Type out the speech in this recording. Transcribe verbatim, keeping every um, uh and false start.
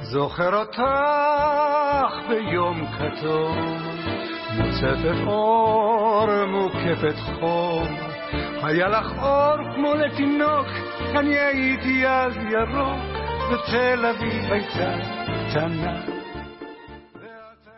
זוכר אותך ביום כתום, מוצפת אור מוקפת חום, היה לך אור כמו לתינוק, אני הייתי אז ירוק, ותל אביב הייתה קטנה.